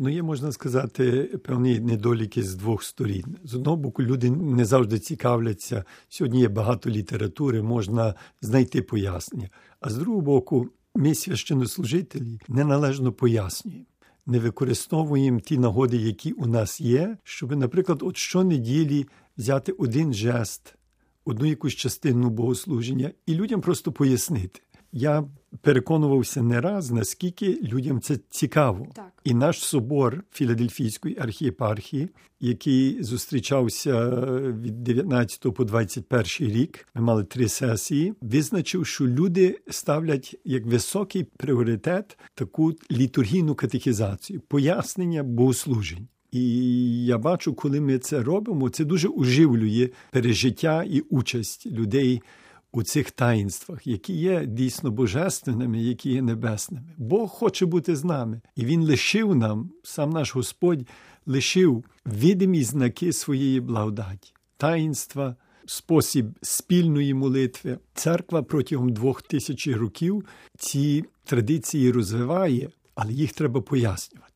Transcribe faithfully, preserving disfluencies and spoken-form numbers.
Ну, є, можна сказати, певні недоліки з двох сторін. З одного боку, люди не завжди цікавляться. Сьогодні є багато літератури, можна знайти пояснення. А з другого боку, ми, священнослужителі, неналежно пояснюємо. Не використовуємо ті нагоди, які у нас є, щоб, наприклад, от щонеділі взяти один жест, одну якусь частину богослуження і людям просто пояснити. Я переконувався не раз, наскільки людям це цікаво. Так. І наш собор Філадельфійської архієпархії, який зустрічався від дев'ятнадцятого по двадцять перший рік, ми мали три сесії, визначив, що люди ставлять як високий пріоритет таку літургійну катехізацію, пояснення богослужень. І я бачу, коли ми це робимо, це дуже оживлює пережиття і участь людей у цих таїнствах, які є дійсно божественними, які є небесними. Бог хоче бути з нами. І Він лишив нам, сам наш Господь, лишив видимі знаки своєї благодаті. Таїнства, спосіб спільної молитви. Церква протягом двох тисяч років ці традиції розвиває, але їх треба пояснювати.